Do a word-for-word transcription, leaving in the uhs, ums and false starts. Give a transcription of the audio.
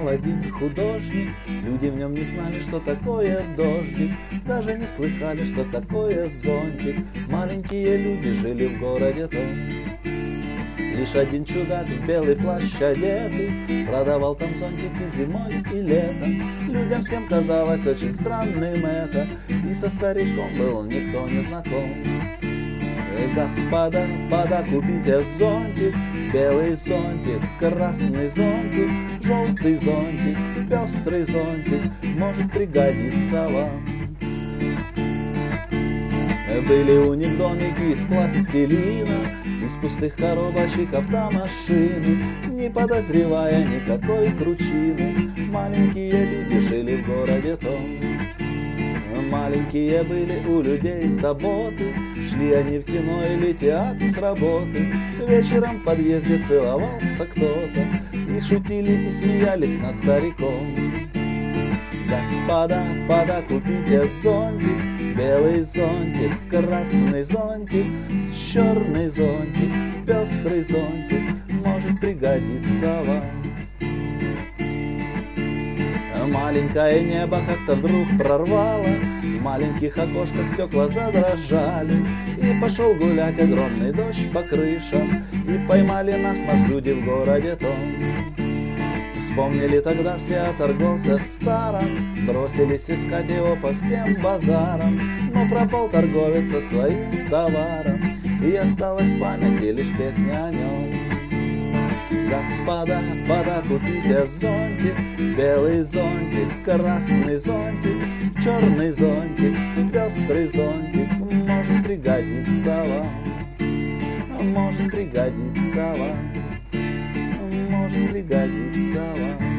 жил один художник, люди в нем не знали, что такое дождик, даже не слыхали, что такое зонтик. Маленькие люди жили в городе том. Лишь один чудак в белый плащ одетый продавал там зонтики зимой и летом. Людям всем казалось очень странным это, и со стариком был никто не знаком. Господа, пода купите зонтик, белый зонтик, красный зонтик, желтый зонтик, пестрый зонтик, может пригодиться вам. Были у них домики из пластилина, из пустых коробочек автомашины, не подозревая никакой кручины. Маленькие люди жили в городе том. Маленькие были у людей заботы, шли они в кино или театр с работы. Вечером в подъезде целовался кто-то, и шутили и смеялись над стариком. Господа, пода купите зонтик, белый зонтик, красный зонтик, черный зонтик, пестрый зонтик, может пригодиться вам. Маленькое небо как-то вдруг прорвало, в маленьких окошках стекла задрожали, и пошел гулять огромный дождь по крышам, и поймали нас нас люди в городе том. Вспомнили тогда все о торговце старом, бросились искать его по всем базарам, но пропал торговец со своим товаром, и осталась в памяти лишь песня о нем. Господа, пода купите зонтик, белый зонтик, красный зонтик, черный зонтик, пестрый зонтик, может пригодиться вам, может пригодиться вам, может пригодиться вам.